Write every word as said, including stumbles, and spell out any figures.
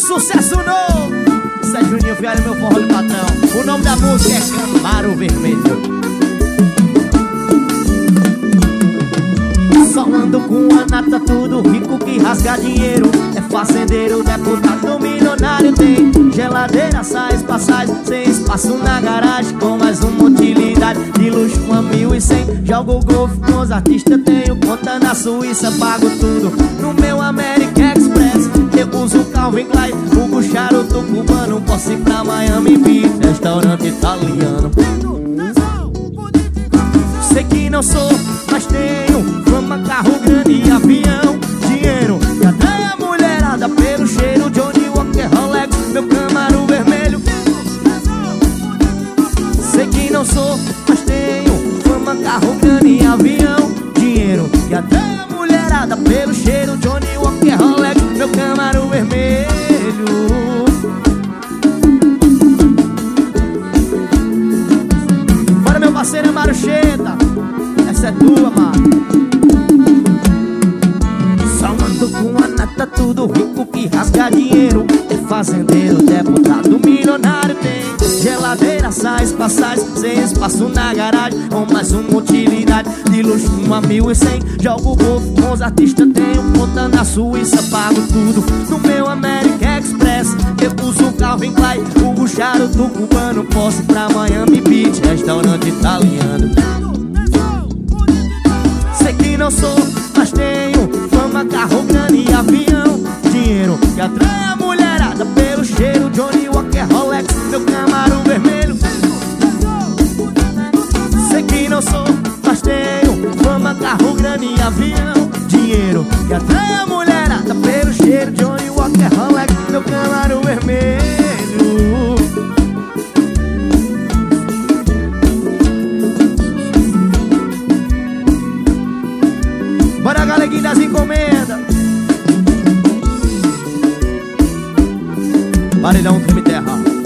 Sucesso novo. Isso é Juninho Viário, meu forró de patrão. O nome da música é Camaro Vermelho. Só ando com a nata, tudo rico que rasga dinheiro. É fazendeiro, deputado, milionário. Tem geladeira, sais, passagem, sem espaço na garagem, com mais uma utilidade de luxo, uma mil e cem. Jogo golfe com os artistas, tenho conta na Suíça, pago tudo no meu American Express. Eu uso Calvin Klein, Hugo charuto cubano. Posso ir pra Miami Beach, restaurante italiano. Sei que não sou, mas tenho fama, carro grande e avião. Dinheiro que atrai a mulherada pelo cheiro. Johnny Walker, Rolex, meu Camaro Vermelho. Sei que não sou, mas tenho fama, carro grande e avião. Dinheiro que atrai a mulherada pelo cheiro. Johnny Walker, Rolex, meu Camaro Vermelho. Bora, meu parceiro Amaro Cheta, essa é tua, mano. Só ando com a nata, tudo rico que rasga dinheiro. É fazendeiro, deputado, milionário. Tem geladeira, sais, passagem, sem espaço na garagem, com mais uma utilidade de luxo, uma mil e cem. Jogo golfe com os artistas, tenho conta na Suíça, pago tudo no meu American Express. Eu uso Calvin Klein, Hugo charuto cubano. Posso ir pra Miami Beach, restaurante italiano. Sei que não sou, mas tenho fama, carro grande e avião. Dinheiro que atrai a mulherada pelo cheiro. Johnny Walker, Rolex, meu Camaro Vermelho. Sei que não sou, mas tenho fama, carro grande e avião. Dinheiro que atrai a mulherada pelo cheiro. Johnny Walker, Rolex, meu Camaro Vermelho. Bora, galeguinha das encomendas. Paredão Crime Terra.